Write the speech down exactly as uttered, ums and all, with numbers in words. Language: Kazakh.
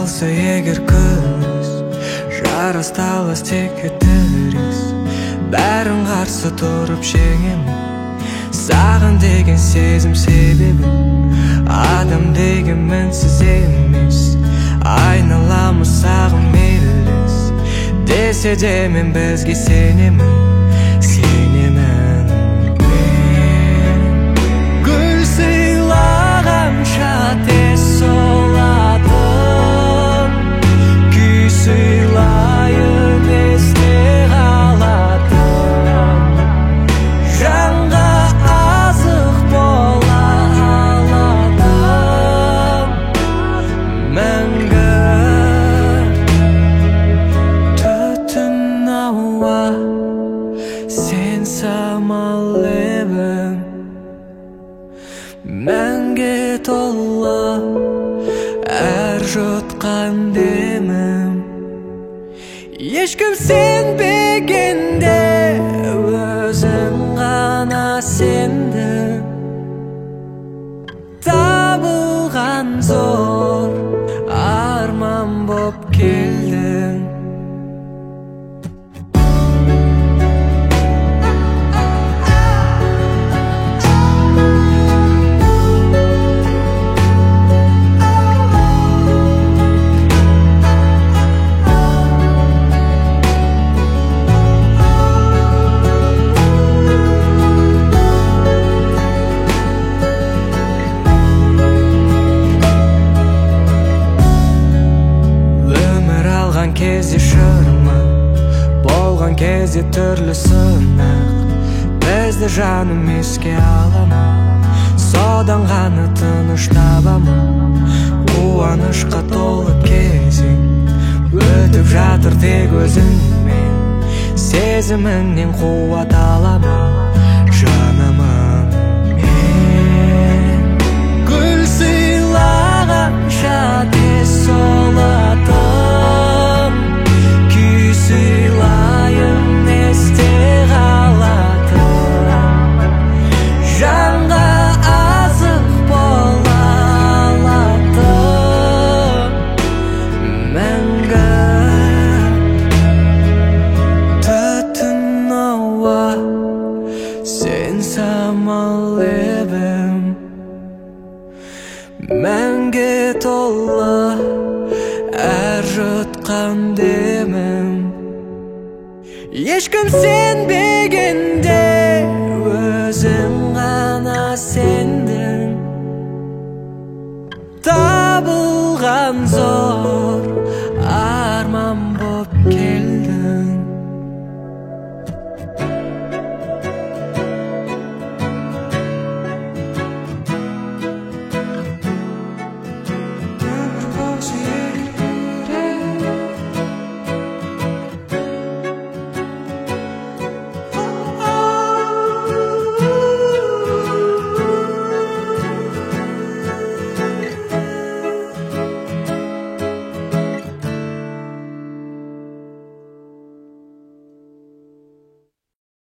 қалса егер күз, жарасталас тек кетірес. Бәрін қарсы тұрып жеңемін, саған деген сезім себебім. Адам деген мінсіз емес, айналамыз сағым елес. Десе де мен бізге сенемін, сенемін мен. Гүл сыйлағанша тез солатын, күй сыйлайын есте қалатын. Жанға азық бола алатын мәңгі. Түтін ауа, сен самал лебім, мәңге толы әр жұтқан демім. Ешкім сенбегенде өзің ғана сендің. Табылған зор арман боп келдің. Кезде шырмы, болған кезде түрлі сынақ. Бізді жаным еске алама, содан ғана тыныш табама. Қуанышқа толы кезең өтіп жатыр тек өзіңмен. Сезіміңнен қуат алама, жанымын мен. Гүл сыйлағанша тез солатын, сыйлайын есте қалатын. Жанға азық бола алатын мәңгі. Түтін ауа, сен самал лебім, мәңге толы әр жұтқан демім. Ешкім сенбегенде өзің ғана сендің. Табылған зор